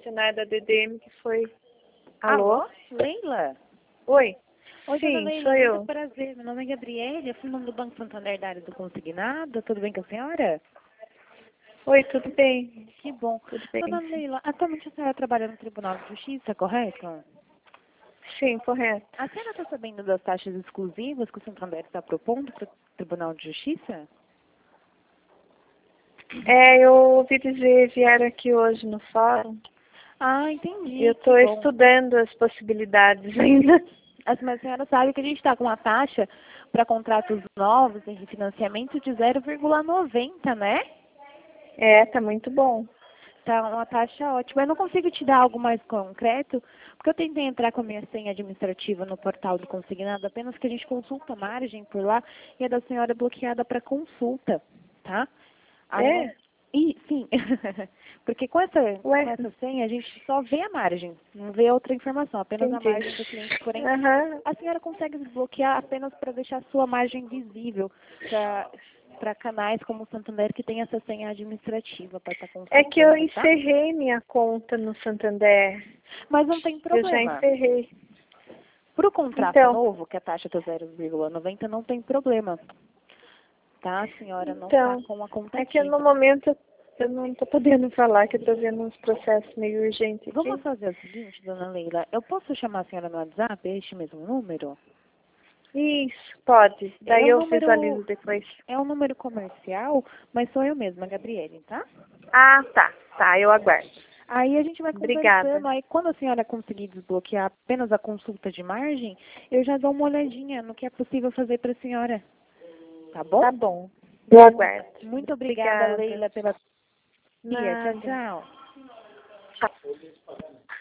funcionária da DDM que foi... Alô? Leila? Oi? Oi, Sim, dona Leila, sou muito eu. prazer. Meu nome é Gabriele, eu fui nome do Banco Santander da área do consignado. Tudo bem com a senhora? Oi, tudo bem? Que bom. Tudo bem, Dona sim. Leila, atualmente a senhora trabalha no Tribunal de Justiça, correto? Sim, correto. A senhora está sabendo das taxas exclusivas que o Santander está propondo para o Tribunal de Justiça? Eu ouvi dizer, vieram aqui hoje no fórum. Ah, entendi. Eu Que estou bom. estudando as possibilidades ainda. Mas a senhora sabe que a gente está com uma taxa para contratos novos em refinanciamento de 0,90, né? Tá muito bom. Tá uma taxa ótima. Eu não consigo te dar algo mais concreto, porque eu tentei entrar com a minha senha administrativa no portal do consignado, apenas que a gente consulta a margem por lá e a da senhora é bloqueada para consulta, tá? Aí não... sim, porque com Ué, essa senha a gente só vê a margem, não vê outra informação, apenas a entendi. margem do cliente. Porém, Aham. a senhora consegue desbloquear apenas para deixar a sua margem visível para canais como o Santander que tem essa senha administrativa para estar É que eu consultando, tá? encerrei minha conta no Santander. Mas não tem Eu já problema. encerrei. Para o contrato Então, novo, que a taxa está 0,90, não tem problema. Tá? A senhora não está então, com a conta é que no ativa. momento eu não estou podendo falar, que eu estou vendo uns processos meio urgentes Vamos aqui. fazer o seguinte, dona Leila. Eu posso chamar a senhora no WhatsApp, este mesmo número? Isso, pode. Daí eu visualizo Número, depois. é um número comercial, mas sou eu mesma, Gabriele, tá? Ah, tá. Tá, eu aguardo. Aí a gente vai Obrigada. conversando, aí quando a senhora conseguir desbloquear apenas a consulta de margem, eu já dou uma olhadinha no que é possível fazer para a senhora. Tá bom? Tá bom. Eu aguardo. Muito obrigada, Obrigada. Leila, pela... Tchau, Nada. tchau. Tchau.